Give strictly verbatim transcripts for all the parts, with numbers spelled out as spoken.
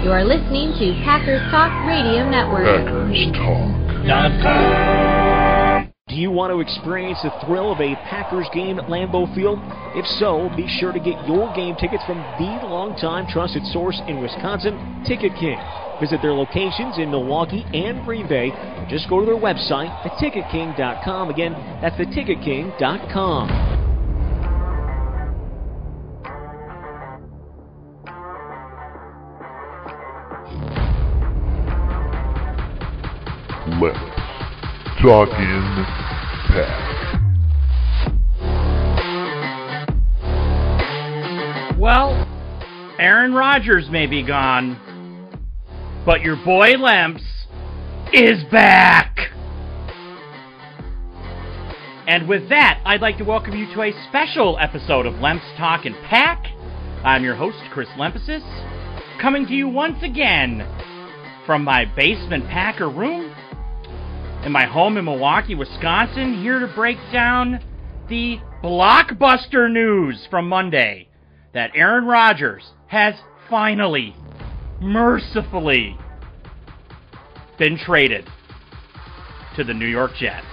You are listening to Packers Talk Radio Network. Packers Talk. Do you want to experience the thrill of a Packers game at Lambeau Field? If so, be sure to get your game tickets from the longtime trusted source in Wisconsin, Ticket King. Visit their locations in Milwaukee and Green Bay, or just go to their website at ticket king dot com. Again, that's the ticket king dot com. Let's talkin' Pack. Well, Aaron Rodgers may be gone, but your boy Lemps is back! And with that, I'd like to welcome you to a special episode of Lemps Talkin' Pack. I'm your host, Chris Lempesis, coming to you once again from my basement Packer room in my home in Milwaukee, Wisconsin, here to break down the blockbuster news from Monday that Aaron Rodgers has finally, mercifully, been traded to the New York Jets.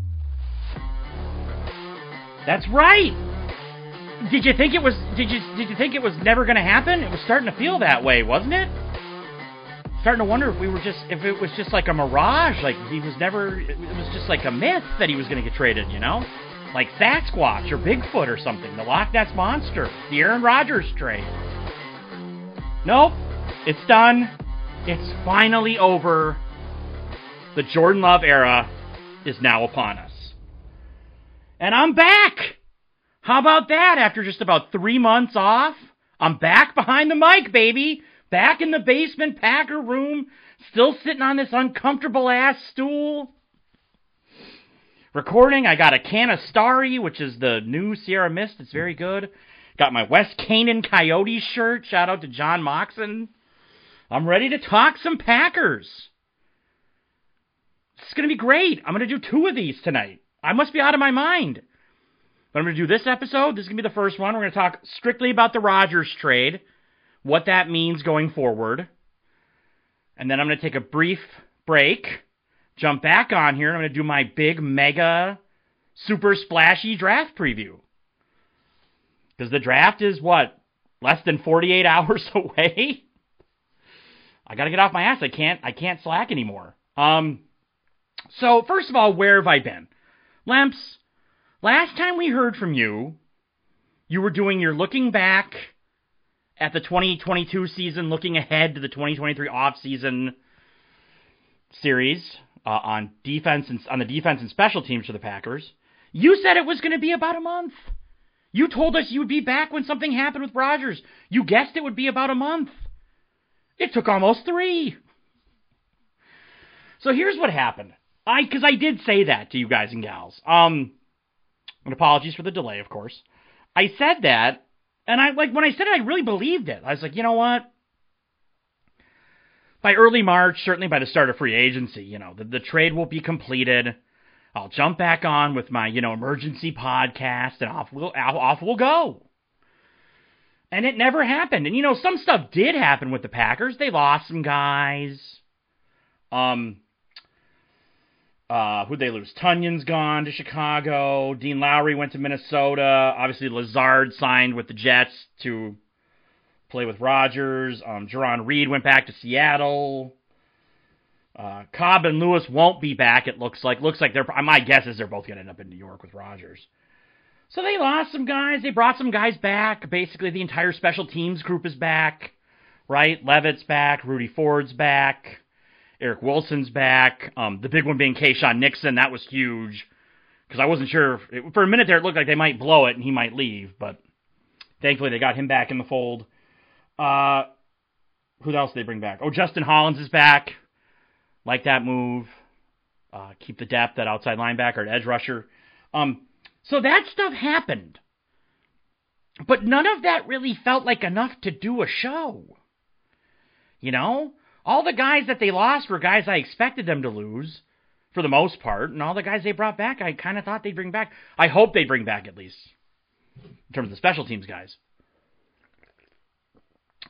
That's right. Did you think it was? Did you did you think it was never going to happen? It was starting to feel that way, wasn't it? Starting to wonder if we were just if it was just like a mirage, like he was never. It was just like a myth that he was going to get traded, you know, like Sasquatch or Bigfoot or something, the Loch Ness monster, the Aaron Rodgers trade. Nope, it's done. It's finally over. The Jordan Love era is now upon us. And I'm back! How about that? After just about three months off, I'm back behind the mic, baby! Back in the basement Packer room, still sitting on this uncomfortable-ass stool. Recording, I got a can of Starry, which is the new Sierra Mist. It's very good. Got my West Canaan Coyotes shirt. Shout out to John Moxon. I'm ready to talk some Packers. It's going to be great. I'm going to do two of these tonight. I must be out of my mind. But I'm going to do this episode. This is going to be the first one. We're going to talk strictly about the Rodgers trade, what that means going forward. And then I'm going to take a brief break, jump back on here, and I'm going to do my big, mega, super splashy draft preview. Because the draft is, what, less than forty-eight hours away? I got to get off my ass. I can't, I can't slack anymore. Um, so, first of all, where have I been? Lemps, last time we heard from you, you were doing your looking back at the twenty twenty-two season, looking ahead to the twenty twenty-three off-season series uh, on defense and on the defense and special teams for the Packers. You said it was going to be about a month. You told us you would be back when something happened with Rodgers. You guessed it would be about a month. It took almost three. So here's what happened. I, because I did say that to you guys and gals. Um, and apologies for the delay, of course. I said that, and I like when I said it, I really believed it. I was like, you know what? By early March, certainly by the start of free agency, you know, the, the trade will be completed. I'll jump back on with my, you know, emergency podcast, and off we'll off we'll go. And it never happened. And you know, some stuff did happen with the Packers. They lost some guys. Um. Uh, who'd they lose? Tunyon's gone to Chicago. Dean Lowry went to Minnesota. Obviously, Lazard signed with the Jets to play with Rodgers. Um, Jerron Reed went back to Seattle. Uh, Cobb and Lewis won't be back, it looks like. Looks like they're, my guess is they're both going to end up in New York with Rodgers. So they lost some guys. They brought some guys back. Basically, the entire special teams group is back, right? Levitt's back. Rudy Ford's back. Eric Wilson's back. Um, the big one being Keyshawn Nixon. That was huge because I wasn't sure. If, for a minute there, it looked like they might blow it and he might leave, but thankfully they got him back in the fold. Uh, who else did they bring back? Oh, Justin Hollins is back. Like that move. Uh, keep the depth at outside linebacker, at edge rusher. Um, so that stuff happened. But none of that really felt like enough to do a show. You know? All the guys that they lost were guys I expected them to lose, for the most part, and all the guys they brought back, I kind of thought they'd bring back. I hope they bring back, at least, in terms of the special teams guys. Uh,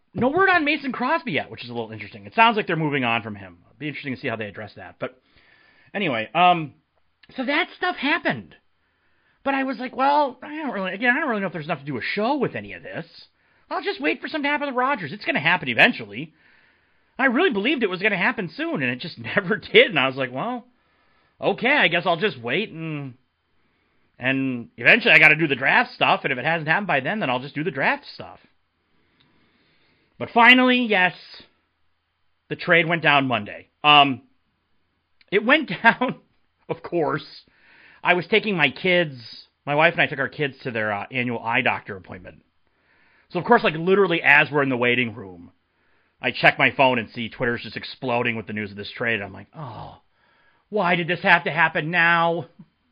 no word on Mason Crosby yet, which is a little interesting. It sounds like they're moving on from him. It'll be interesting to see how they address that. But anyway, um, so that stuff happened. But I was like, well, I don't really, again, I don't really know if there's enough to do a show with any of this. I'll just wait for something to happen with Rogers. It's going to happen eventually. I really believed it was going to happen soon, and it just never did. And I was like, well, okay, I guess I'll just wait, and and eventually I got to do the draft stuff, and if it hasn't happened by then, then I'll just do the draft stuff. But finally, yes, the trade went down Monday. Um, it went down, of course. I was taking my kids, my wife and I took our kids to their uh, annual eye doctor appointment. So, of course, like literally as we're in the waiting room, I check my phone and see Twitter's just exploding with the news of this trade. I'm like, oh, why did this have to happen now?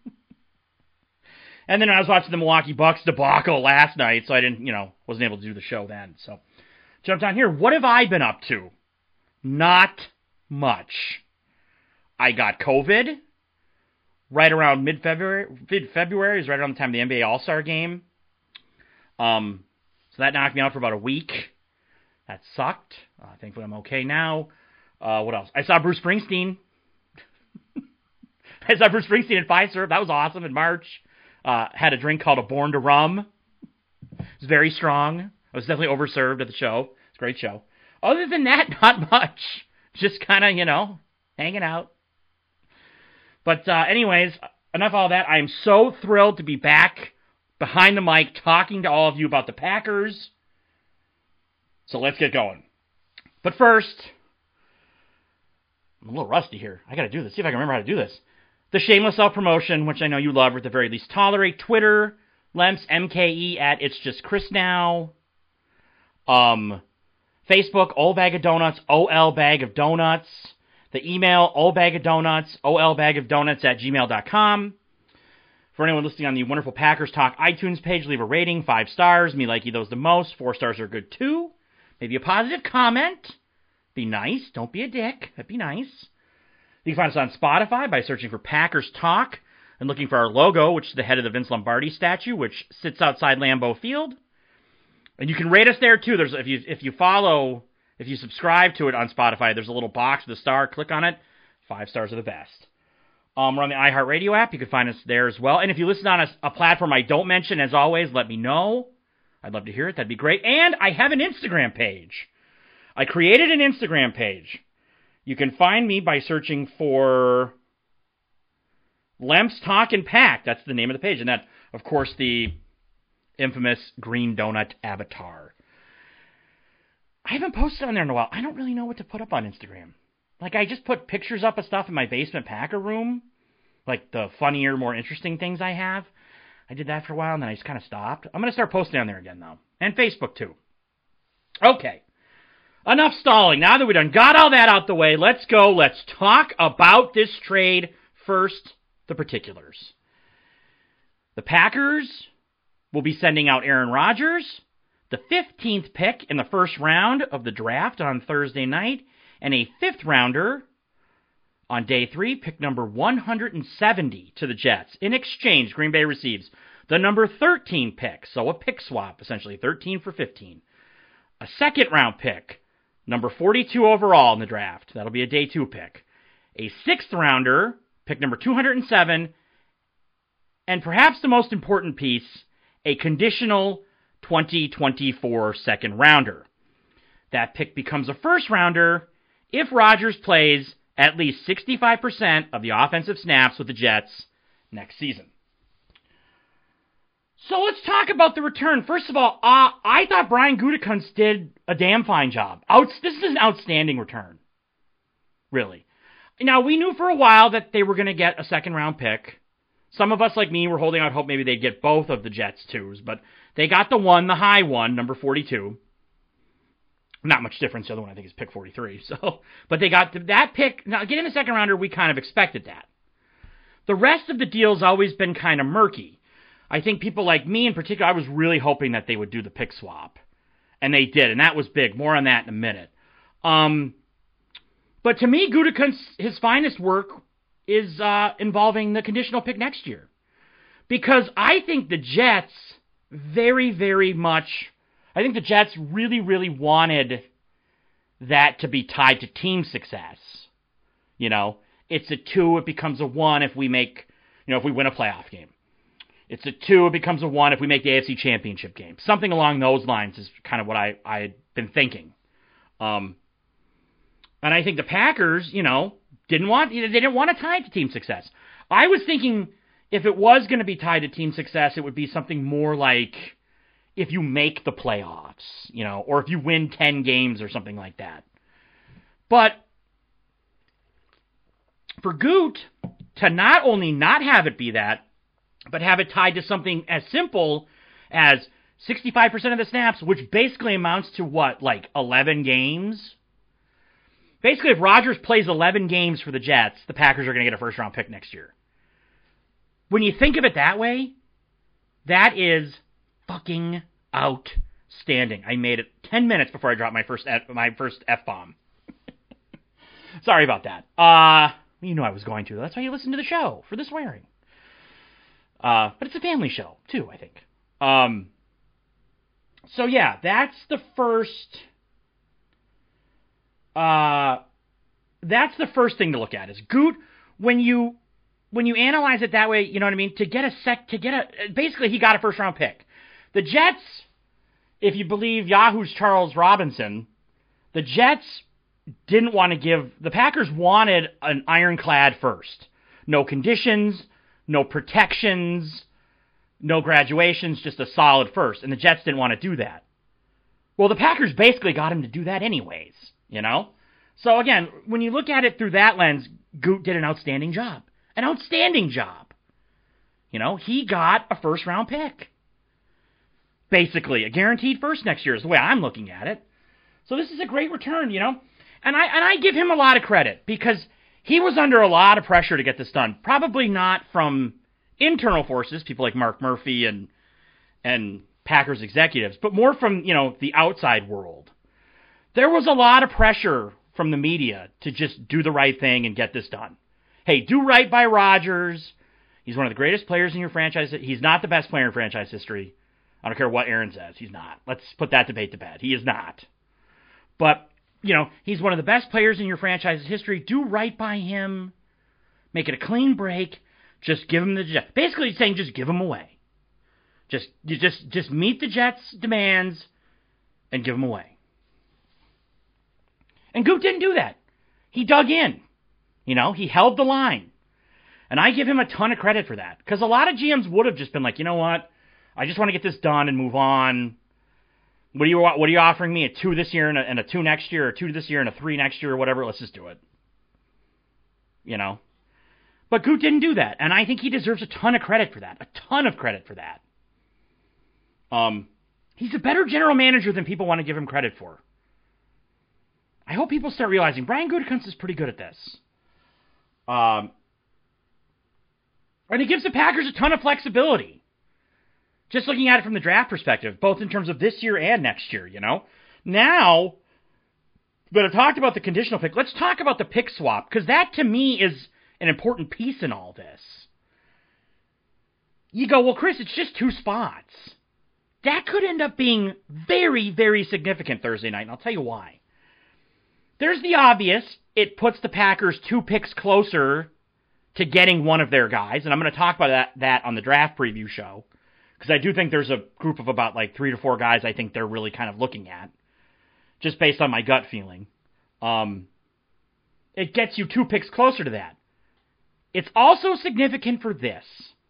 And then I was watching the Milwaukee Bucks debacle last night, so I didn't, you know, wasn't able to do the show then. So, jump down here. What have I been up to? Not much. I got COVID right around mid-February. Mid-February is right around the time of the N B A All-Star Game. Um, so that knocked me out for about a week. That sucked. Uh, thankfully, I'm okay now. Uh, what else? I saw Bruce Springsteen. I saw Bruce Springsteen at Fiserv. That was awesome in March. Uh, had a drink called a Born to Rum. It was very strong. I was definitely overserved at the show. It's a great show. Other than that, not much. Just kind of, you know, hanging out. But uh, anyways, enough of all that. I am so thrilled to be back behind the mic talking to all of you about the Packers. So let's get going. But first, I'm a little rusty here. I got to do this. See if I can remember how to do this. The shameless self-promotion, which I know you love, or at the very least tolerate. Twitter, Lemps, M K E, at It's Just Chris Now. Um, Facebook, Old Bag of Donuts, O L Bag of Donuts. The email, oldbagofdonuts, O L Bag of Donuts at gmail dot com. For anyone listening on the wonderful Packers Talk iTunes page, leave a rating, five stars. Me like you those the most. Four stars are good too. Maybe a positive comment. Be nice. Don't be a dick. That'd be nice. You can find us on Spotify by searching for Packers Talk and looking for our logo, which is the head of the Vince Lombardi statue, which sits outside Lambeau Field. And you can rate us there too. There's if you if you follow, if you subscribe to it on Spotify, there's a little box with a star. Click on it. Five stars are the best. Um, we're on the iHeartRadio app. You can find us there as well. And if you listen on a, a platform I don't mention, as always, let me know. I'd love to hear it. That'd be great. And I have an Instagram page. I created an Instagram page. You can find me by searching for Lemps Talk and Pack. That's the name of the page. And that, of course, the infamous green donut avatar. I haven't posted on there in a while. I don't really know what to put up on Instagram. Like, I just put pictures up of stuff in my basement Packer room. Like, the funnier, more interesting things I have. I did that for a while, and then I just kind of stopped. I'm going to start posting on there again, though. And Facebook, too. Okay. Enough stalling. Now that we've done got all that out the way, let's go. Let's talk about this trade. First, the particulars. The Packers will be sending out Aaron Rodgers, the fifteenth pick in the first round of the draft on Thursday night, and a fifth rounder on day three, pick number one hundred seventy to the Jets. In exchange, Green Bay receives the number thirteen pick, so a pick swap, essentially thirteen for fifteen. A second round pick, number forty-two overall in the draft. That'll be a day two pick. A sixth rounder, pick number two hundred seven, and perhaps the most important piece, a conditional twenty twenty-four second rounder. That pick becomes a first rounder if Rodgers plays at least sixty-five percent of the offensive snaps with the Jets next season. So let's talk about the return. First of all, uh, I thought Brian Gutekunst did a damn fine job. Out, this is an outstanding return. Really. Now, we knew for a while that they were going to get a second-round pick. Some of us, like me, were holding out hope maybe they'd get both of the Jets' twos, but they got the one, the high one, number forty-two. Not much difference. The other one, I think, is pick forty-three. So, but they got that pick. Now, getting the second rounder, we kind of expected that. The rest of the deal's always been kind of murky. I think people like me in particular, I was really hoping that they would do the pick swap. And they did, and that was big. More on that in a minute. Um, but to me, Gutekunst, his finest work is uh, involving the conditional pick next year. Because I think the Jets very, very much I think the Jets really, really wanted that to be tied to team success. You know, it's a two, it becomes a one if we make, you know, if we win a playoff game. It's a two, it becomes a one if we make the A F C Championship game. Something along those lines is kind of what I, I had been thinking. Um, and I think the Packers, you know, didn't want, they didn't want to tie it to team success. I was thinking if it was going to be tied to team success, it would be something more like if you make the playoffs, you know, or if you win ten games or something like that. But for Goot to not only not have it be that, but have it tied to something as simple as sixty-five percent of the snaps, which basically amounts to what, like eleven games? Basically, if Rodgers plays eleven games for the Jets, the Packers are going to get a first-round pick next year. When you think of it that way, that is fucking outstanding. I made it ten minutes before I dropped my first F- my first F-bomb. Sorry about that. Uh, you knew I was going to. That's why you listen to the show, for the swearing. Uh, but it's a family show, too, I think. Um, so, yeah, that's the first... Uh, that's the first thing to look at, is Goot, when you... When you analyze it that way, you know what I mean? To get a sec, to get a, basically he got a first round pick. The Jets, if you believe Yahoo's Charles Robinson, the Jets didn't want to give, the Packers wanted an ironclad first. No conditions, no protections, no graduations, just a solid first. And the Jets didn't want to do that. Well, the Packers basically got him to do that anyways, you know? So again, when you look at it through that lens, Goot did an outstanding job. An outstanding job. You know, he got a first-round pick. Basically, a guaranteed first next year is the way I'm looking at it. So this is a great return, you know. And I and I give him a lot of credit because he was under a lot of pressure to get this done. Probably not from internal forces, people like Mark Murphy and and Packers executives, but more from, you know, the outside world. There was a lot of pressure from the media to just do the right thing and get this done. Hey, do right by Rodgers. He's one of the greatest players in your franchise. He's not the best player in franchise history. I don't care what Aaron says. He's not. Let's put that debate to bed. He is not. But, you know, he's one of the best players in your franchise's history. Do right by him. Make it a clean break. Just give him the Jets. Basically saying just give him away. Just you just just meet the Jets' demands and give him away. And Goot didn't do that. He dug in. You know, he held the line. And I give him a ton of credit for that. Because a lot of G Ms would have just been like, you know what? I just want to get this done and move on. What are you what are you offering me? A two this year and a, and a two next year, or a two this year and a three next year, or whatever. Let's just do it. You know? But Goot didn't do that. And I think he deserves a ton of credit for that. A ton of credit for that. Um, he's a better general manager than people want to give him credit for. I hope people start realizing Brian Gutekunst is pretty good at this. Um, and it gives the Packers a ton of flexibility. Just looking at it from the draft perspective, both in terms of this year and next year, you know. Now that I've talked about the conditional pick, let's talk about the pick swap, because that to me is an important piece in all this. You go, well, Chris, it's just two spots. That could end up being very, very significant Thursday night, and I'll tell you why. There's the obvious. It puts the Packers two picks closer to getting one of their guys, and I'm going to talk about that, that on the draft preview show, because I do think there's a group of about like three to four guys I think they're really kind of looking at, just based on my gut feeling. Um, it gets you two picks closer to that. It's also significant for this.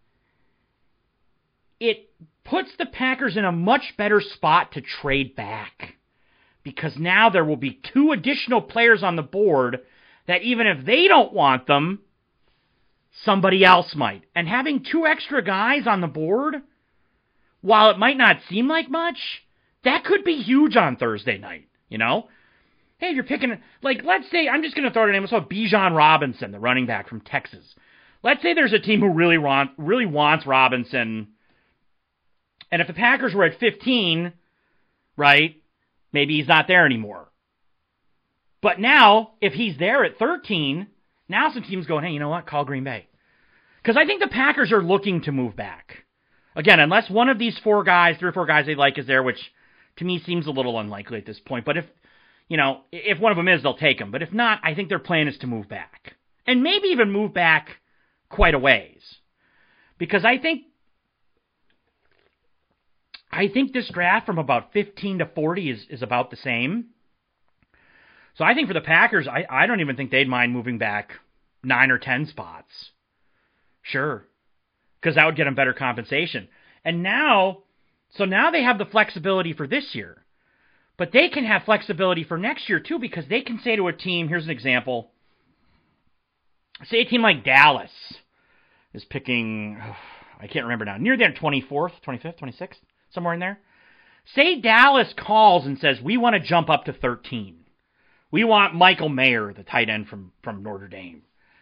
It puts the Packers in a much better spot to trade back. Because now there will be two additional players on the board that even if they don't want them, somebody else might. And having two extra guys on the board, while it might not seem like much, that could be huge on Thursday night, you know? Hey, if you're picking, like, let's say, I'm just going to throw out a name, so Bijan Robinson, the running back from Texas. Let's say there's a team who really want, really wants Robinson, and if the Packers were at fifteen, right, maybe he's not there anymore. But now, if he's there at thirteen, now some teams going, hey, you know what? Call Green Bay. Because I think the Packers are looking to move back. Again, unless one of these four guys, three or four guys they like is there, which to me seems a little unlikely at this point. But if, you know, if one of them is, they'll take him. But if not, I think their plan is to move back. And maybe even move back quite a ways. Because I think, I think this draft from about fifteen to forty is, is about the same. So I think for the Packers, I, I don't even think they'd mind moving back nine or ten spots. Sure. Because that would get them better compensation. And now, so now they have the flexibility for this year. But they can have flexibility for next year too, because they can say to a team, here's an example. Say a team like Dallas is picking, oh, I can't remember now, near their twenty-fourth, twenty-fifth, twenty-sixth, somewhere in there. Say Dallas calls and says, we want to jump up to thirteen. We want Michael Mayer, the tight end from, from Notre Dame.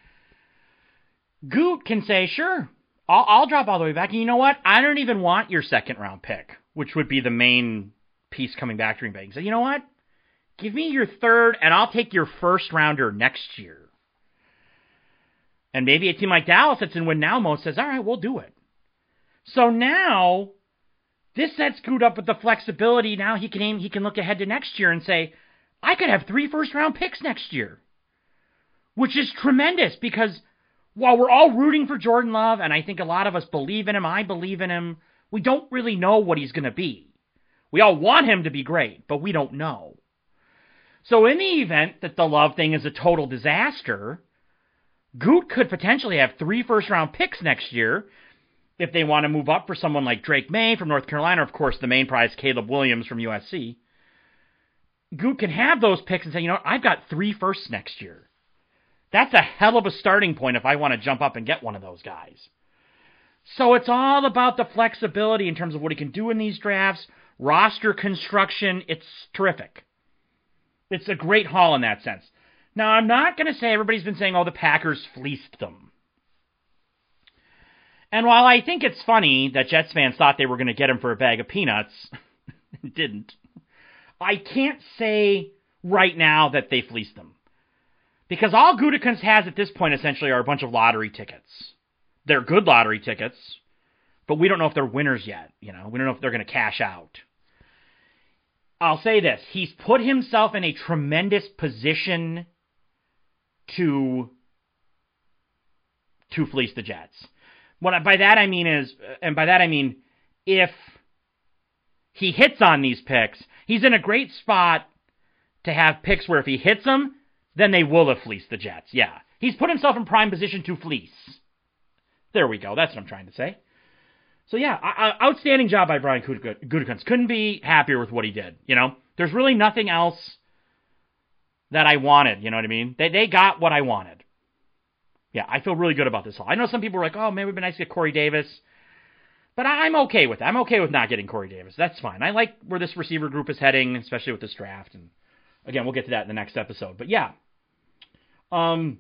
Goot can say, sure, I'll, I'll drop all the way back. And you know what? I don't even want your second round pick, which would be the main piece coming back to Green Bay. He said, you know what? Give me your third, and I'll take your first rounder next year. And maybe a team like Dallas that's in win now mode says, all right, we'll do it. So now, this sets Goot up with the flexibility. Now he can aim, he can look ahead to next year and say, I could have three first-round picks next year. Which is tremendous, because while we're all rooting for Jordan Love, and I think a lot of us believe in him, I believe in him, we don't really know what he's going to be. We all want him to be great, but we don't know. So in the event that the Love thing is a total disaster, Goot could potentially have three first-round picks next year if they want to move up for someone like Drake May from North Carolina, or of course the main prize, Caleb Williams from U S C. Goot can have those picks and say, you know, I've got three firsts next year. That's a hell of a starting point if I want to jump up and get one of those guys. So it's all about the flexibility in terms of what he can do in these drafts, roster construction. It's terrific. It's a great haul in that sense. Now, I'm not going to say everybody's been saying, oh, the Packers fleeced them. And while I think it's funny that Jets fans thought they were going to get him for a bag of peanuts, didn't. I can't say right now that they fleeced them. Because all Gutekunst has at this point essentially are a bunch of lottery tickets. They're good lottery tickets, but we don't know if they're winners yet. You know, we don't know if they're going to cash out. I'll say this. He's put himself in a tremendous position to, to fleece the Jets. What I, by that I mean is, and by that I mean, if he hits on these picks, he's in a great spot to have picks where if he hits them, then they will have fleeced the Jets. Yeah. He's put himself in prime position to fleece. There we go. That's what I'm trying to say. So yeah, outstanding job by Brian Gutekunst. Couldn't be happier with what he did. You know, there's really nothing else that I wanted. You know what I mean? They they got what I wanted. Yeah, I feel really good about this all. I know some people are like, oh, maybe it would be nice to get Corey Davis. But I'm okay with that. I'm okay with not getting Corey Davis. That's fine. I like where this receiver group is heading, especially with this draft. And again, we'll get to that in the next episode. But yeah. Um.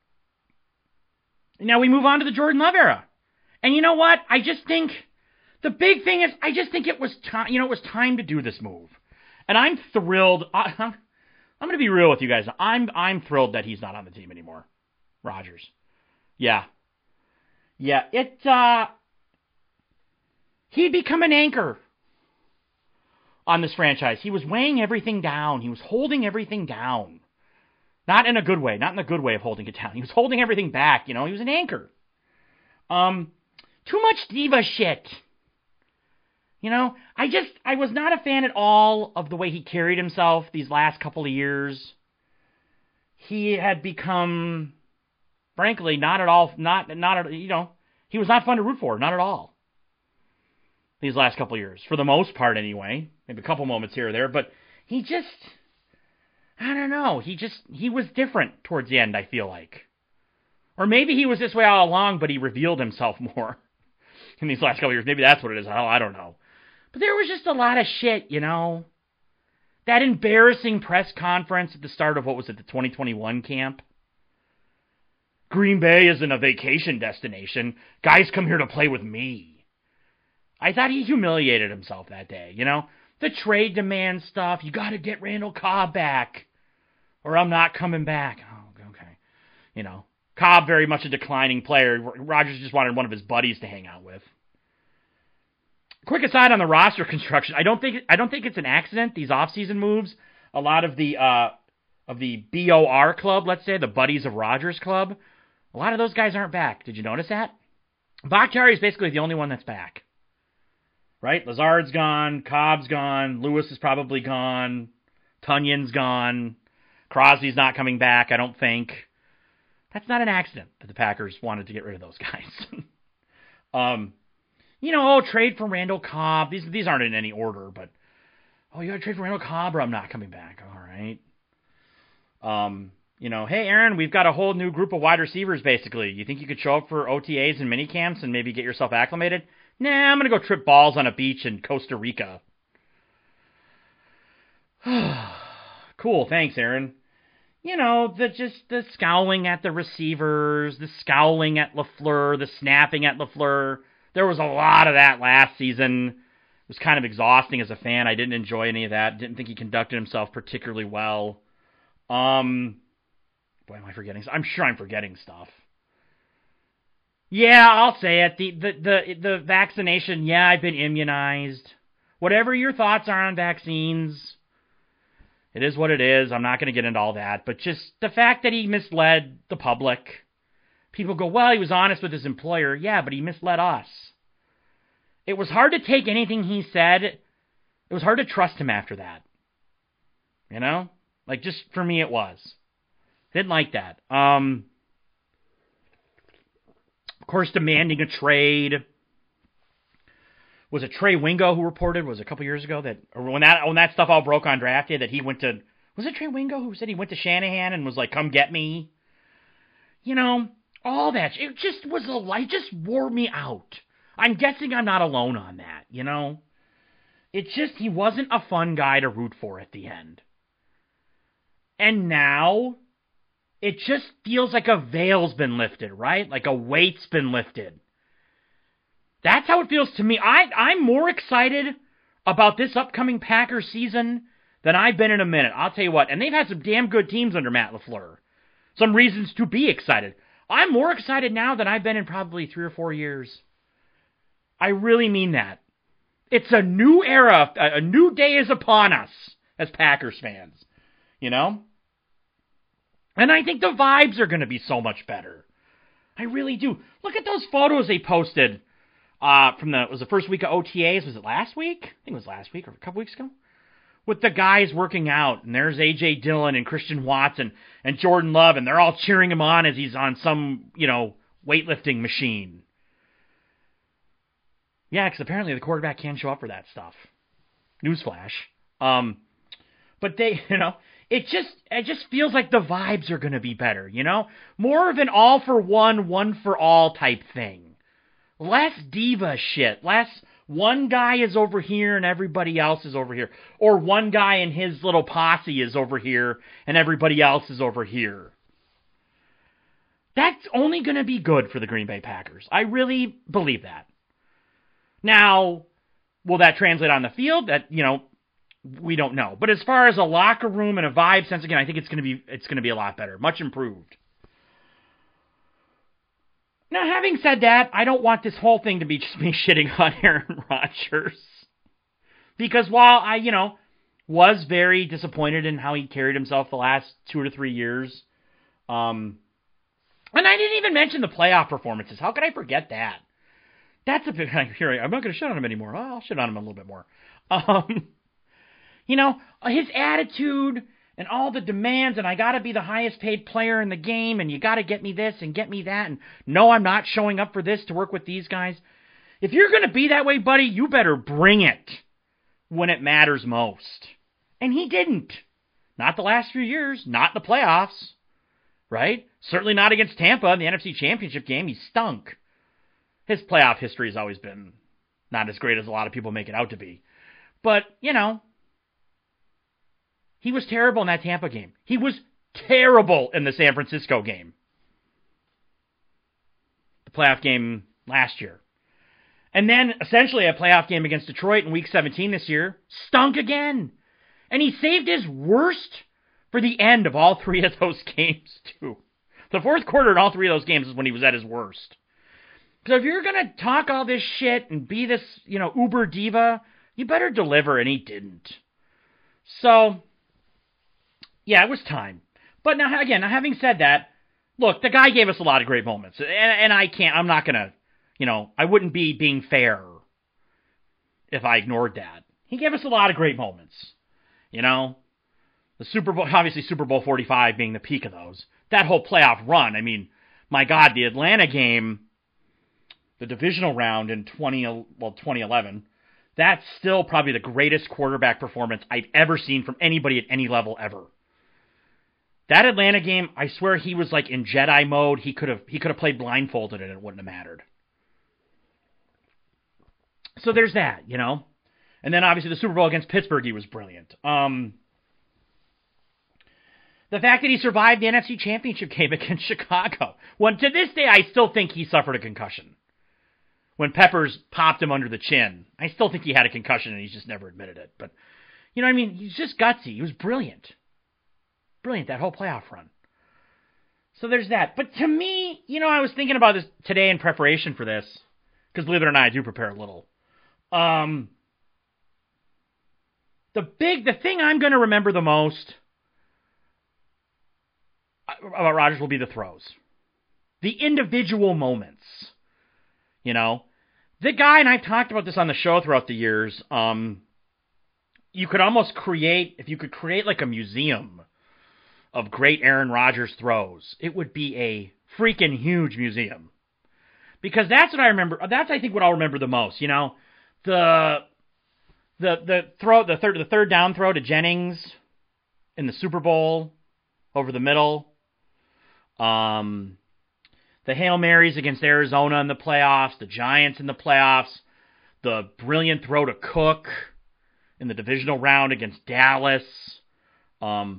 Now we move on to the Jordan Love era. And you know what? I just think the big thing is I just think it was time, you know, it was time to do this move. And I'm thrilled. I, I'm, I'm going to be real with you guys. I'm I'm thrilled that he's not on the team anymore. Rodgers. Yeah. Yeah, it uh he'd become an anchor on this franchise. He was weighing everything down. He was holding everything down. Not in a good way. Not in the good way of holding it down. He was holding everything back. You know, he was an anchor. Um, too much diva shit. You know, I just, I was not a fan at all of the way he carried himself these last couple of years. He had become, frankly, not at all, not, not, you know, he was not fun to root for. Not at all. These last couple of years. For the most part, anyway. Maybe a couple moments here or there. But he just, I don't know. He just, he was different towards the end, I feel like. Or maybe he was this way all along, but he revealed himself more in these last couple of years. Maybe that's what it is. I don't know. But there was just a lot of shit, you know. That embarrassing press conference at the start of, what was it, the twenty twenty-one camp? Green Bay isn't a vacation destination. Guys come here to play with me. I thought he humiliated himself that day, you know. The trade demand stuff. You got to get Randall Cobb back, or I'm not coming back. Oh, okay. You know, Cobb very much a declining player. Rodgers just wanted one of his buddies to hang out with. quick aside on the roster construction. I don't think I don't think it's an accident. These offseason moves. A lot of the uh, of the B O R club, let's say the Buddies of Rogers club. A lot of those guys aren't back. Did you notice that? Bakhtiari is basically the only one that's back. Right? Lazard's gone. Cobb's gone. Lewis is probably gone. Tunyon's gone. Crosby's not coming back, I don't think. That's not an accident that the Packers wanted to get rid of those guys. um, you know, oh, trade for Randall Cobb. These these aren't in any order, but oh, you got to trade for Randall Cobb, or I'm not coming back. All right. Um, you know, hey Aaron, we've got a whole new group of wide receivers. Basically, you think you could show up for O T As and mini camps and maybe get yourself acclimated? Nah, I'm gonna go trip balls on a beach in Costa Rica. Cool, thanks, Aaron. You know, the just the scowling at the receivers, the scowling at LaFleur, the snapping at LaFleur. There was a lot of that last season. It was kind of exhausting as a fan. I didn't enjoy any of that. Didn't think he conducted himself particularly well. Um, boy, am I forgetting? I'm sure I'm forgetting stuff. Yeah, I'll say it. The the the the vaccination. Yeah, I've been immunized. Whatever your thoughts are on vaccines. It is what it is. I'm not going to get into all that. But just the fact that he misled the public. People go, well, he was honest with his employer. Yeah, but he misled us. It was hard to take anything he said. It was hard to trust him after that. You know? Like, just for me, it was. Didn't like that. Um, of course, demanding a trade. Was it Trey Wingo who reported, was it a couple years ago, that or when that when that stuff all broke on draft day, that he went to, was it Trey Wingo who said he went to Shanahan and was like, come get me? You know, all that. It just was a light, just wore me out. I'm guessing I'm not alone on that, you know? It just, he wasn't a fun guy to root for at the end. And now, it just feels like a veil's been lifted, right? Like a weight's been lifted. That's how it feels to me. I, I'm more excited about this upcoming Packers season than I've been in a minute. I'll tell you what. And they've had some damn good teams under Matt LaFleur. Some reasons to be excited. I'm more excited now than I've been in probably three or four years. I really mean that. It's a new era. A new day is upon us as Packers fans. You know? And I think the vibes are going to be so much better. I really do. Look at those photos they posted. Uh, from the, it was the first week of O T As, was it last week? I think it was last week or a couple weeks ago. With the guys working out, and there's A J Dillon and Christian Watson and Jordan Love, and they're all cheering him on as he's on some, you know, weightlifting machine. Yeah, because apparently the quarterback can show up for that stuff. Newsflash. Um, but they, you know, it just, it just feels like the vibes are going to be better, you know? More of an all for one, one for all type thing. Less diva shit. Less one guy is over here and everybody else is over here. Or one guy and his little posse is over here and everybody else is over here. That's only going to be good for the Green Bay Packers. I really believe that. Now, will that translate on the field? That, you know, we don't know. But as far as a locker room and a vibe sense, again, I think it's going to be it's going to be a lot better. Much improved. Now, having said that, I don't want this whole thing to be just me shitting on Aaron Rodgers. Because while I, you know, was very disappointed in how he carried himself the last two or three years, um, and I didn't even mention the playoff performances. How could I forget that? That's a big, here, I'm not going to shit on him anymore. Well, I'll shit on him a little bit more. Um, you know, his attitude and all the demands, and I got to be the highest paid player in the game, and you got to get me this and get me that, and no, I'm not showing up for this to work with these guys. If you're going to be that way, buddy, you better bring it when it matters most. And he didn't. Not the last few years, not the playoffs, right? Certainly not against Tampa in the N F C Championship game. He stunk. His playoff history has always been not as great as a lot of people make it out to be. But, you know, he was terrible in that Tampa game. He was terrible in the San Francisco game. The playoff game last year. And then, essentially, a playoff game against Detroit in Week seventeen this year. Stunk again. And he saved his worst for the end of all three of those games, too. The fourth quarter in all three of those games is when he was at his worst. Because if you're going to talk all this shit and be this, you know, uber diva, you better deliver, and he didn't. So, yeah, it was time. But now, again, having said that, look, the guy gave us a lot of great moments. And, and I can't, I'm not going to, you know, I wouldn't be being fair if I ignored that. He gave us a lot of great moments. You know, the Super Bowl, obviously Super Bowl forty-five being the peak of those. That whole playoff run, I mean, my God, the Atlanta game, the divisional round in twenty, well, twenty eleven, that's still probably the greatest quarterback performance I've ever seen from anybody at any level ever. That Atlanta game, I swear he was like in Jedi mode. He could have he could have played blindfolded and it wouldn't have mattered. So there's that, you know. And then obviously the Super Bowl against Pittsburgh, he was brilliant. Um, the fact that he survived the N F C Championship game against Chicago. When to this day, I still think he suffered a concussion. When Peppers popped him under the chin, I still think he had a concussion and he's just never admitted it. But, you know what I mean? He's just gutsy. He was brilliant. Brilliant, that whole playoff run. So there's that. But to me, you know, I was thinking about this today in preparation for this, because believe it or not, I do prepare a little. Um, the big, the thing I'm going to remember the most about Rodgers will be the throws. The individual moments. You know, the guy, and I've talked about this on the show throughout the years, um, you could almost create, if you could create like a museum of great Aaron Rodgers throws, it would be a freaking huge museum. Because that's what I remember, that's I think what I'll remember the most, you know, the the the throw, the third the third down throw to Jennings in the Super Bowl over the middle. Um The Hail Marys against Arizona in the playoffs, the Giants in the playoffs, the brilliant throw to Cook in the divisional round against Dallas. Um,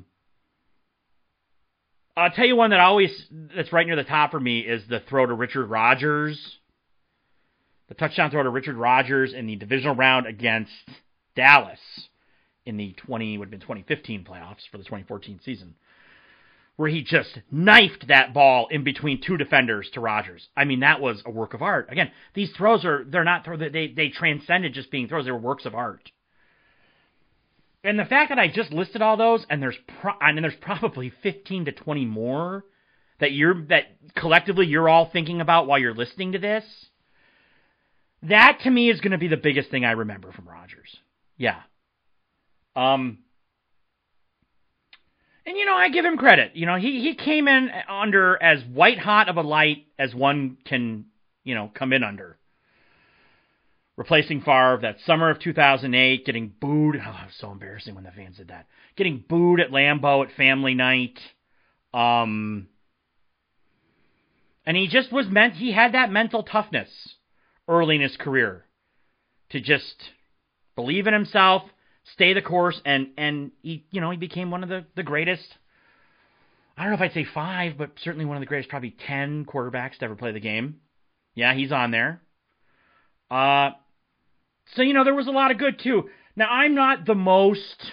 I'll tell you one that always, that's right near the top for me is the throw to Richard Rodgers. The touchdown throw to Richard Rodgers in the divisional round against Dallas in the twenty, would have been twenty fifteen playoffs for the twenty fourteen season, where he just knifed that ball in between two defenders to Rodgers. I mean, that was a work of art. Again, these throws are, they're not, they, they transcended just being throws. They were works of art. And the fact that I just listed all those, and there's pro, and there's probably fifteen to twenty more that you're, that collectively you're all thinking about while you're listening to this, that to me is going to be the biggest thing I remember from Rodgers. Yeah. Um, And, you know, I give him credit. You know, he, he came in under as white hot of a light as one can, you know, come in under. Replacing Favre that summer of two thousand eight, getting booed. Oh, it was so embarrassing when the fans did that. Getting booed at Lambeau at family night. Um, and he just was meant, he had that mental toughness early in his career to just believe in himself, stay the course, and, and he, you know, he became one of the, the greatest, I don't know if I'd say five, but certainly one of the greatest, probably ten quarterbacks to ever play the game. Yeah, he's on there. Uh, so, you know, there was a lot of good, too. Now, I'm not the most,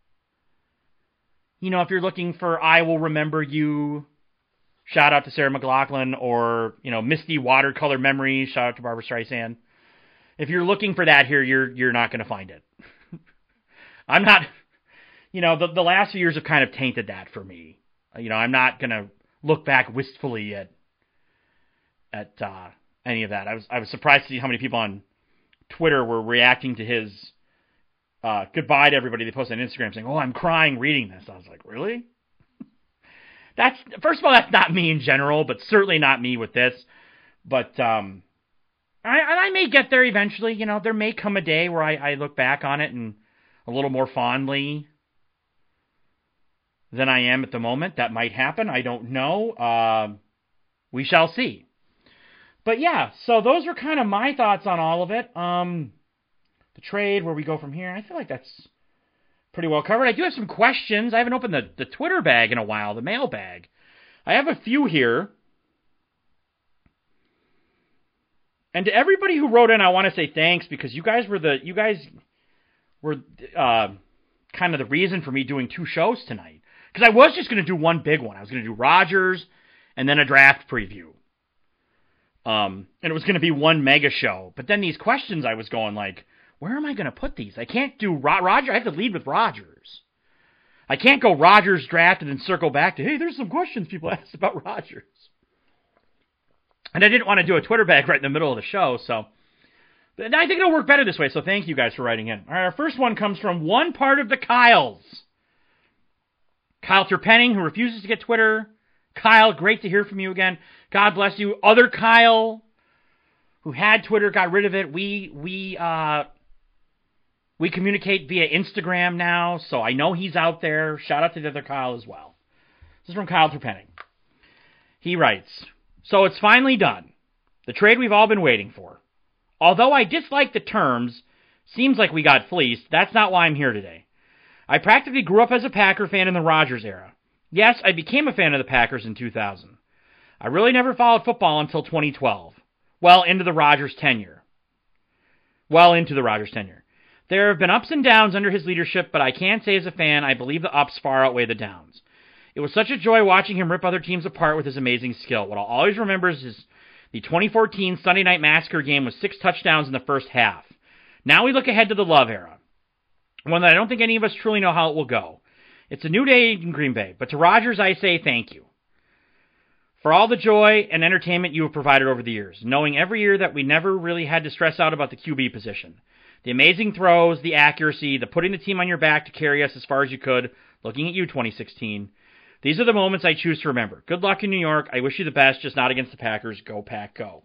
you know, if you're looking for I Will Remember You, shout out to Sarah McLachlan, or, you know, Misty Watercolor Memories, shout out to Barbara Streisand. If you're looking for that here, you're you're not going to find it. I'm not, you know, the, the last few years have kind of tainted that for me. You know, I'm not going to look back wistfully at at uh, any of that. I was I was surprised to see how many people on Twitter were reacting to his uh, goodbye to everybody they posted on Instagram saying, "Oh, I'm crying reading this." I was like, really? That's, first of all, that's not me in general, but certainly not me with this. But um, I, I may get there eventually. You know, there may come a day where I, I look back on it and a little more fondly than I am at the moment. That might happen. I don't know. Uh, we shall see. But yeah, so those were kind of my thoughts on all of it. Um, the trade, where we go from here, I feel like that's pretty well covered. I do have some questions. I haven't opened the, the Twitter bag in a while, the mail bag. I have a few here. And to everybody who wrote in, I want to say thanks, because you guys were the, you guys were uh, kind of the reason for me doing two shows tonight. Because I was just going to do one big one. I was going to do Rodgers and then a draft preview. Um, and it was going to be one mega show. But then these questions, I was going like, where am I going to put these? I can't do Ro- Roger. I have to lead with Rodgers. I can't go Rodgers draft and then circle back to, hey, there's some questions people asked about Rodgers. And I didn't want to do a Twitter bag right in the middle of the show, so but I think it'll work better this way, so thank you guys for writing in. All right, our first one comes from one part of the Kyles. Kyle Terpenning, who refuses to get Twitter. Kyle, great to hear from you again. God bless you. Other Kyle, who had Twitter, got rid of it. We we uh we communicate via Instagram now, so I know he's out there. Shout out to the other Kyle as well. This is from Kyle Terpenning. He writes, so it's finally done. The trade we've all been waiting for. Although I dislike the terms, seems like we got fleeced, that's not why I'm here today. I practically grew up as a Packer fan in the Rodgers era. Yes, I became a fan of the Packers in two thousand. I really never followed football until twenty twelve. Well into the Rodgers tenure. Well into the Rodgers tenure. There have been ups and downs under his leadership, but I can say as a fan, I believe the ups far outweigh the downs. It was such a joy watching him rip other teams apart with his amazing skill. What I'll always remember is his, the twenty fourteen Sunday Night Massacre game with six touchdowns in the first half. Now we look ahead to the Love era, one that I don't think any of us truly know how it will go. It's a new day in Green Bay, but to Rodgers I say thank you for all the joy and entertainment you have provided over the years, knowing every year that we never really had to stress out about the Q B position. The amazing throws, the accuracy, the putting the team on your back to carry us as far as you could, looking at you twenty sixteen. These are the moments I choose to remember. Good luck in New York. I wish you the best, just not against the Packers. Go, Pack, go.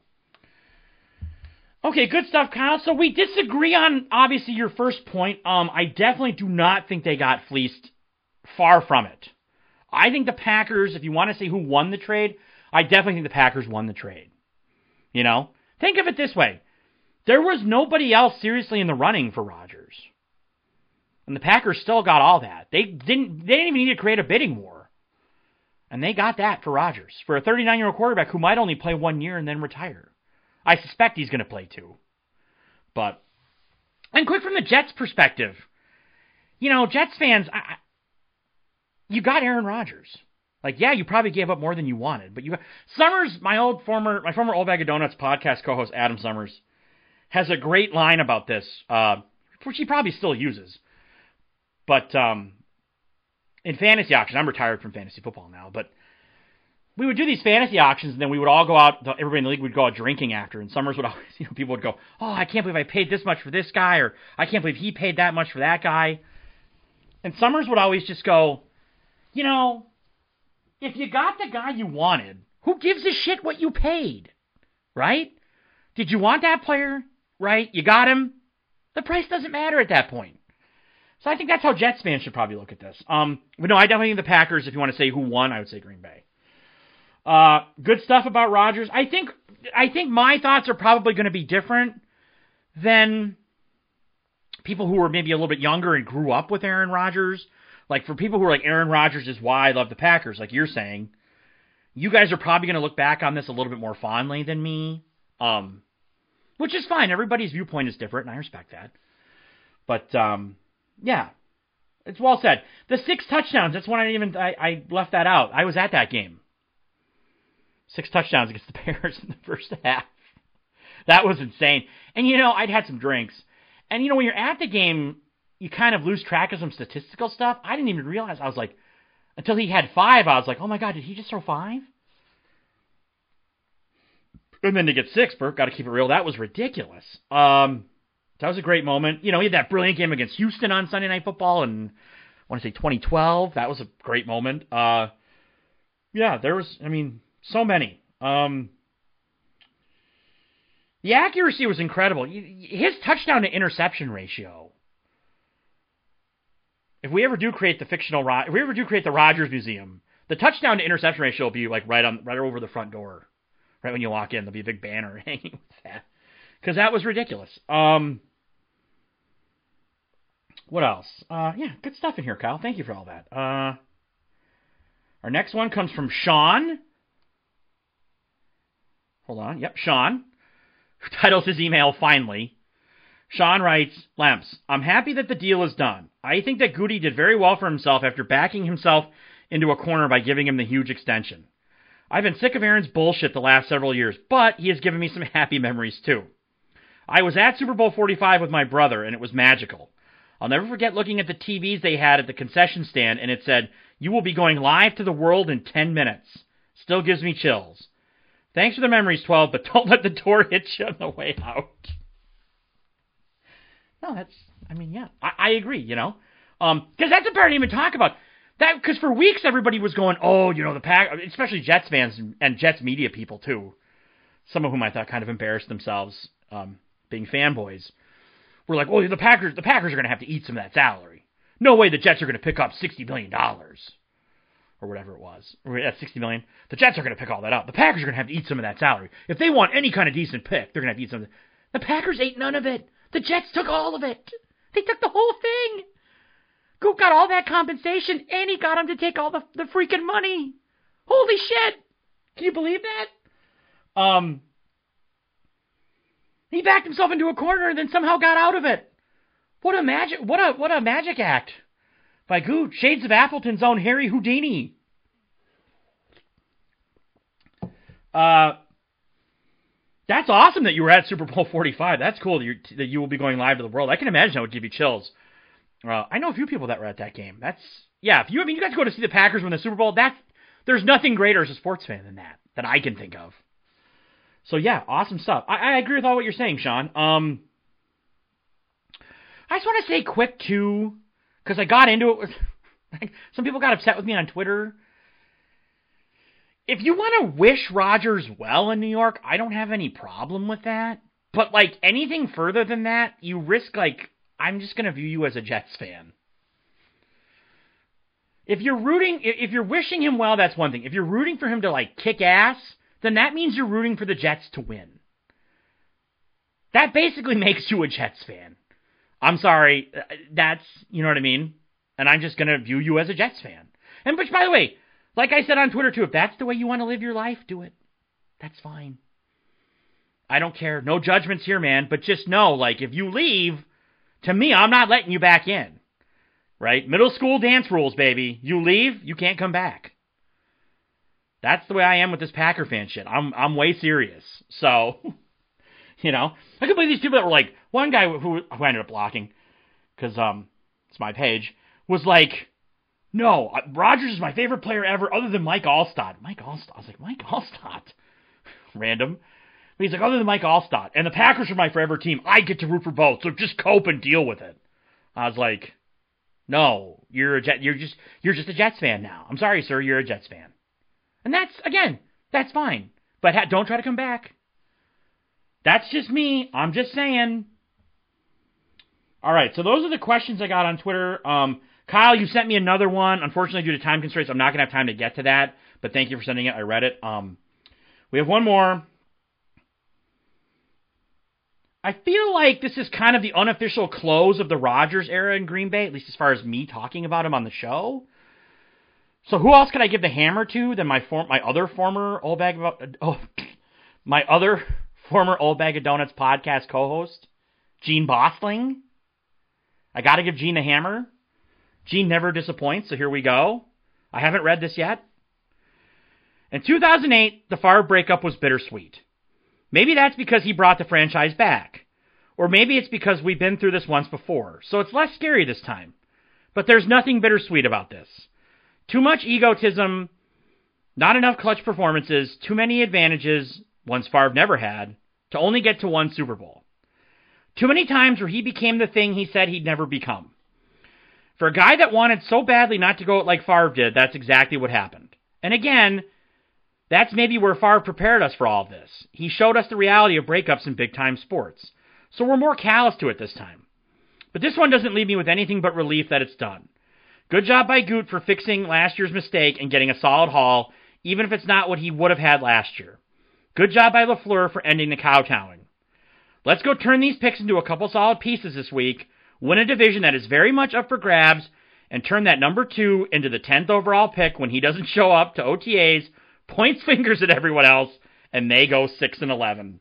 Okay, good stuff, Kyle. So we disagree on, obviously, your first point. Um, I definitely do not think they got fleeced. Far from it. I think the Packers, if you want to say who won the trade, I definitely think the Packers won the trade. You know? Think of it this way. There was nobody else seriously in the running for Rodgers. And the Packers still got all that. They didn't, they didn't even need to create a bidding war. And they got that for Rodgers. For a thirty-nine-year-old quarterback who might only play one year and then retire. I suspect he's going to play two. But, and quick from the Jets' perspective. You know, Jets fans, I, you got Aaron Rodgers. Like, yeah, you probably gave up more than you wanted. But you got, Summers, my old former, my former Old Bag of Donuts podcast co-host, Adam Summers, has a great line about this, uh, which he probably still uses. But, um... in fantasy auctions, I'm retired from fantasy football now, but we would do these fantasy auctions, and then we would all go out, everybody in the league would go out drinking after, and Summers would always, you know, people would go, oh, I can't believe I paid this much for this guy, or I can't believe he paid that much for that guy. And Summers would always just go, you know, if you got the guy you wanted, who gives a shit what you paid, right? Did you want that player, right? You got him. The price doesn't matter at that point. So I think that's how Jets fans should probably look at this. Um, but no, I definitely think the Packers, if you want to say who won, I would say Green Bay. Uh, good stuff about Rodgers. I think I think my thoughts are probably going to be different than people who were maybe a little bit younger and grew up with Aaron Rodgers. Like for people who are like, Aaron Rodgers is why I love the Packers, like you're saying, you guys are probably going to look back on this a little bit more fondly than me, um, which is fine. Everybody's viewpoint is different, and I respect that. But, um... yeah, it's well said. The six touchdowns, that's when I even, I, I left that out. I was at that game. Six touchdowns against the Bears in the first half. That was insane. And, you know, I'd had some drinks. And, you know, when you're at the game, you kind of lose track of some statistical stuff. I didn't even realize. I was like, until he had five, I was like, oh my God, did he just throw five? And then to get six, Burke, got to keep it real, that was ridiculous. Um... That was a great moment. You know, he had that brilliant game against Houston on Sunday Night Football in, I want to say, twenty twelve. That was a great moment. Uh, yeah, there was, I mean, so many. Um, the accuracy was incredible. His touchdown to interception ratio. If we ever do create the fictional, if we ever do create the Rodgers Museum, the touchdown to interception ratio will be like right on, right over the front door. Right when you walk in, there'll be a big banner hanging with that. Because that was ridiculous. Um, what else? Uh, yeah, good stuff in here, Kyle. Thank you for all that. Uh, our next one comes from Sean. Hold on. Yep, Sean. Who titles his email, Finally. Sean writes, Lemps, I'm happy that the deal is done. I think that Goody did very well for himself after backing himself into a corner by giving him the huge extension. I've been sick of Aaron's bullshit the last several years, but he has given me some happy memories too. I was at Super Bowl forty-five with my brother, and it was magical. I'll never forget looking at the T Vs they had at the concession stand, and it said, "You will be going live to the world in ten minutes. Still gives me chills. Thanks for the memories, twelve, but don't let the door hit you on the way out." No, that's, I mean, yeah, I, I agree, you know. Um, because that's the part I didn't even talk about. That, because for weeks everybody was going, oh, you know, the Pack, especially Jets fans and Jets media people too, some of whom I thought kind of embarrassed themselves, um, being fanboys, were like, oh, the Packers, the Packers are going to have to eat some of that salary. No way the Jets are going to pick up sixty million dollars. Or whatever it was. Or at sixty million dollars. The Jets are going to pick all that up. The Packers are going to have to eat some of that salary. If they want any kind of decent pick, they're going to have to eat some of it. The Packers ate none of it. The Jets took all of it. They took the whole thing. Goop got all that compensation, and he got him to take all the, the freaking money. Holy shit. Can you believe that? Um, he backed himself into a corner and then somehow got out of it. What a magic, what a, what a magic act by Goot. Shades of Appleton's own Harry Houdini. Uh, that's awesome that you were at Super Bowl forty-five. That's cool that, you're, that you will be going live to the world. I can imagine that would give you chills. Uh, I know a few people that were at that game. That's, yeah, if you, I mean, you got to go to see the Packers win the Super Bowl, that's, there's nothing greater as a sports fan than that, that I can think of. So yeah, awesome stuff. I, I agree with all what you're saying, Sean. Um, I just want to say quick too, because I got into it with, some people got upset with me on Twitter. If you want to wish Rodgers well in New York, I don't have any problem with that. But, like, anything further than that, you risk, like, I'm just going to view you as a Jets fan. If you're rooting, if you're wishing him well, that's one thing. If you're rooting for him to, like, kick ass, then that means you're rooting for the Jets to win. That basically makes you a Jets fan. I'm sorry, that's, you know what I mean? And I'm just going to view you as a Jets fan. And which, by the way, like I said on Twitter too, if that's the way you want to live your life, do it. That's fine. I don't care. No judgments here, man. But just know, like, if you leave, to me, I'm not letting you back in. Right? Middle school dance rules, baby. You leave, you can't come back. That's the way I am with this Packer fan shit. I'm I'm way serious. So, you know, I could believe these people that were like, one guy who, who I ended up blocking, because um, it's my page, was like, no, Rodgers is my favorite player ever other than Mike Allstott. Mike Allstott. I was like, Mike Allstott? Random. But he's like, other than Mike Allstott. And the Packers are my forever team. I get to root for both, so just cope and deal with it. I was like, no, you're a Jet, you're just you're just a Jets fan now. I'm sorry, sir, you're a Jets fan. And that's, again, that's fine. But ha- don't try to come back. That's just me. I'm just saying. All right, so those are the questions I got on Twitter. Um... Kyle, you sent me another one. Unfortunately, due to time constraints, I'm not going to have time to get to that. But thank you for sending it. I read it. Um, we have one more. I feel like this is kind of the unofficial close of the Rodgers era in Green Bay, at least as far as me talking about him on the show. So who else could I give the hammer to than my form, my other former Old Bag of, oh, my other former Old Bag of Donuts podcast co-host, Gene Bostling? I got to give Gene the hammer. Gene never disappoints, so here we go. I haven't read this yet. In two thousand eight, the Favre breakup was bittersweet. Maybe that's because he brought the franchise back. Or maybe it's because we've been through this once before, so it's less scary this time. But there's nothing bittersweet about this. Too much egotism, not enough clutch performances, too many advantages, ones Favre never had, to only get to one Super Bowl. Too many times where he became the thing he said he'd never become. For a guy that wanted so badly not to go out like Favre did, that's exactly what happened. And again, that's maybe where Favre prepared us for all of this. He showed us the reality of breakups in big-time sports. So we're more callous to it this time. But this one doesn't leave me with anything but relief that it's done. Good job by Goot for fixing last year's mistake and getting a solid haul, even if it's not what he would have had last year. Good job by LaFleur for ending the kowtowing. Let's go turn these picks into a couple solid pieces this week, win a division that is very much up for grabs, and turn that number two into the tenth overall pick when he doesn't show up to O T As, points fingers at everyone else, and they go six and eleven.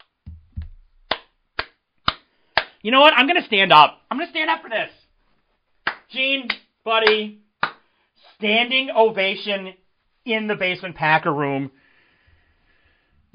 You know what? I'm going to stand up. I'm going to stand up for this. Gene, buddy, standing ovation in the Basement Packer room.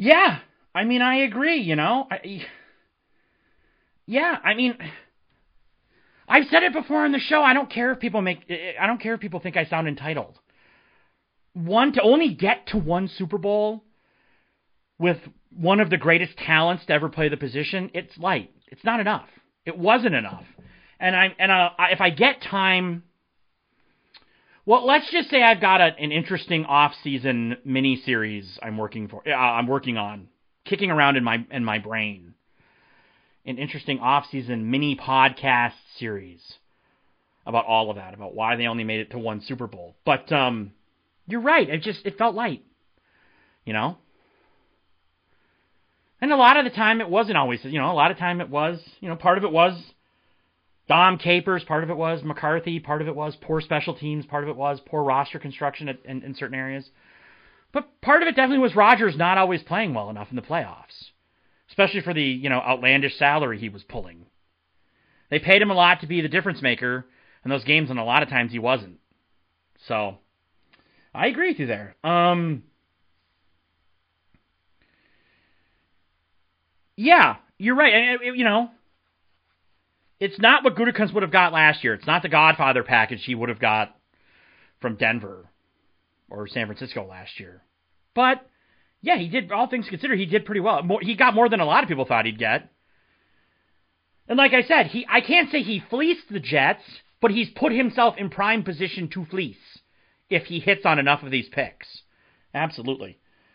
Yeah, I mean, I agree, you know. I, yeah, I mean, I've said it before on the show. I don't care if people make, I don't care if people think I sound entitled. One, to only get to one Super Bowl with one of the greatest talents to ever play the position, it's light. It's not enough. It wasn't enough. And I and I, if I get time, well, let's just say I've got a, an interesting off-season mini-series I'm working for. Uh, I'm working on, kicking around in my in my brain. An interesting off-season mini podcast series about all of that, about why they only made it to one Super Bowl. But um, you're right. It just it felt light, you know. And a lot of the time it wasn't always, you know, a lot of time it was, you know, part of it was Dom Capers, part of it was McCarthy, part of it was poor special teams, part of it was poor roster construction at, in, in certain areas. But part of it definitely was Rodgers not always playing well enough in the playoffs, especially for the, you know, outlandish salary he was pulling. They paid him a lot to be the difference maker in those games, and a lot of times he wasn't. So, I agree with you there. Um... Yeah, you're right. And, it, you know, it's not what Gutekunst would have got last year. It's not the Godfather package he would have got from Denver or San Francisco last year. But, yeah, he did, all things considered, he did pretty well. More, he got more than a lot of people thought he'd get. And like I said, he I can't say he fleeced the Jets, but he's put himself in prime position to fleece if he hits on enough of these picks. Absolutely.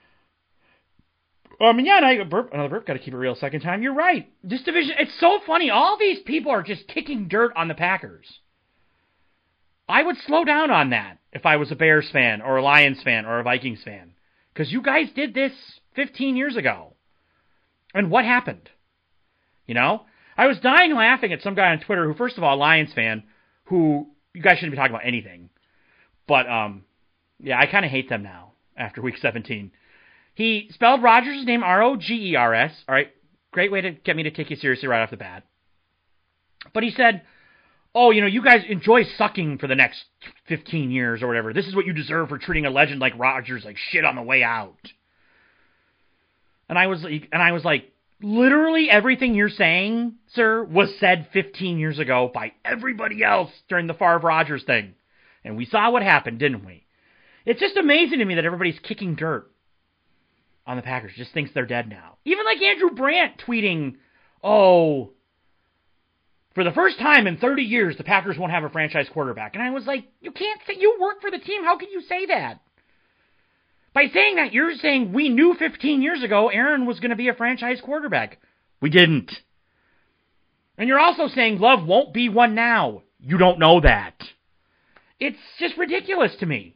Um, yeah, and I, burp, another burp, got to keep it real second time. You're right. This division, it's so funny. All these people are just kicking dirt on the Packers. I would slow down on that if I was a Bears fan or a Lions fan or a Vikings fan. Because you guys did this fifteen years ago. And what happened? You know? I was dying laughing at some guy on Twitter who, first of all, a Lions fan, who, you guys shouldn't be talking about anything. But, um, yeah, I kind of hate them now after week seventeen. He spelled Rodgers' name R O G E R S. All right, great way to get me to take you seriously right off the bat. But he said, oh, you know, you guys enjoy sucking for the next fifteen years or whatever. This is what you deserve for treating a legend like Rodgers like shit on the way out. And I was like, and I was like, literally everything you're saying, sir, was said fifteen years ago by everybody else during the Favre Rodgers thing. And we saw what happened, didn't we? It's just amazing to me that everybody's kicking dirt on the Packers, just thinks they're dead now. Even like Andrew Brandt tweeting, oh, for the first time in thirty years, the Packers won't have a franchise quarterback. And I was like, you can't say, you work for the team, how can you say that? By saying that, you're saying we knew fifteen years ago Aaron was going to be a franchise quarterback. We didn't. And you're also saying Love won't be one now. You don't know that. It's just ridiculous to me.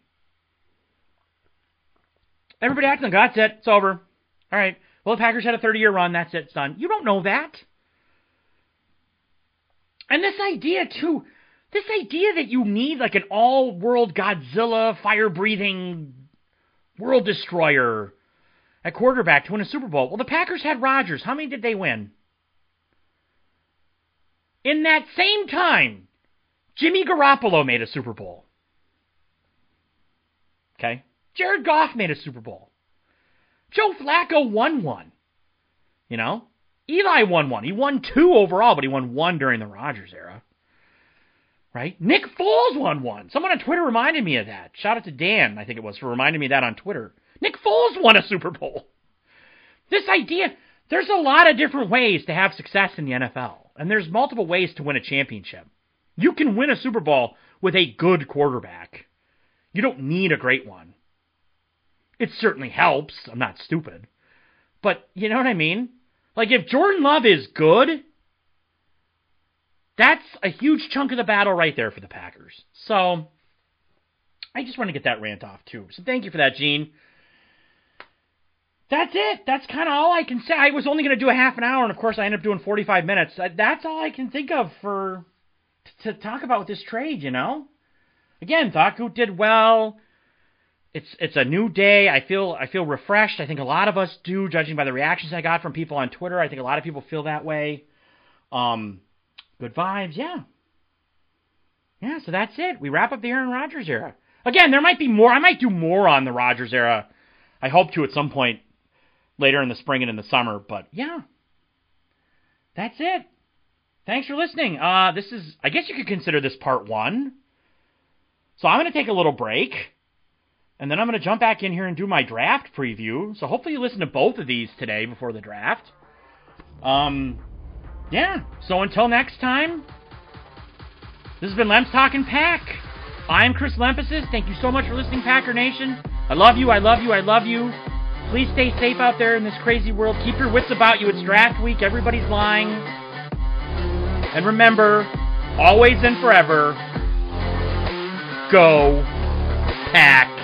Everybody acting like, that's it, it's over. All right, well, the Packers had a thirty-year run, that's it, it's done. You don't know that. And this idea, too, this idea that you need like an all-world Godzilla, fire-breathing world destroyer at quarterback to win a Super Bowl. Well, the Packers had Rodgers. How many did they win? In that same time, Jimmy Garoppolo made a Super Bowl. Okay? Jared Goff made a Super Bowl. Joe Flacco won one. You know? Eli won one. He won two overall, but he won one during the Rodgers era. Right? Nick Foles won one. Someone on Twitter reminded me of that. Shout out to Dan, I think it was, for reminding me of that on Twitter. Nick Foles won a Super Bowl. This idea, there's a lot of different ways to have success in the N F L. And there's multiple ways to win a championship. You can win a Super Bowl with a good quarterback. You don't need a great one. It certainly helps. I'm not stupid. But you know what I mean? Like, if Jordan Love is good, that's a huge chunk of the battle right there for the Packers. So, I just want to get that rant off, too. So thank you for that, Gene. That's it. That's kind of all I can say. I was only going to do a half an hour, and of course I ended up doing forty-five minutes. That's all I can think of for to talk about with this trade, you know? Again, thought Goot did well. It's it's a new day. I feel I feel refreshed. I think a lot of us do, judging by the reactions I got from people on Twitter. I think a lot of people feel that way. Um, good vibes, yeah. Yeah, so that's it. We wrap up the Aaron Rodgers era. Again, there might be more. I might do more on the Rodgers era. I hope to at some point. later in the spring and in the summer. But yeah, that's it. Thanks for listening. Uh, this is, I guess you could consider this part one. So I'm going to take a little break, and then I'm going to jump back in here and do my draft preview. So hopefully you listen to both of these today before the draft. Um, yeah. So until next time, this has been Lemps Talking Pack. I'm Chris Lemphasis. Thank you so much for listening, Packer Nation. I love you, I love you, I love you. Please stay safe out there in this crazy world. Keep your wits about you. It's draft week. Everybody's lying. And remember, always and forever, go Pack.